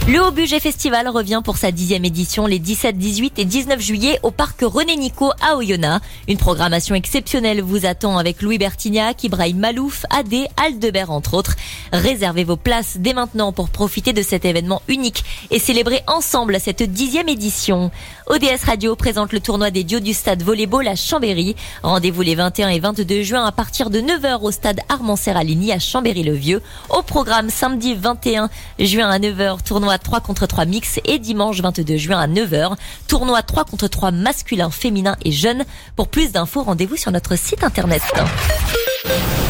Le Haut Budget Festival revient pour sa 10e édition les 17, 18 et 19 juillet au parc René Nico à Oyonnax. Une programmation exceptionnelle vous attend avec Louis Bertignac, Ibrahim Malouf, Adé, Aldebert entre autres. Réservez vos places dès maintenant pour profiter de cet événement unique et célébrer ensemble cette 10e édition. ODS Radio présente le tournoi des dios du stade Volley-Ball à Chambéry. Rendez-vous les 21 et 22 juin à partir de 9h au stade Armand Serralini à Chambéry-le-Vieux. Au programme samedi 21 juin à 9h, tournoi 3 contre 3 mix et dimanche 22 juin à 9h, tournoi 3 contre 3 masculin, féminin et jeunes. Pour plus d'infos, rendez-vous sur notre site internet.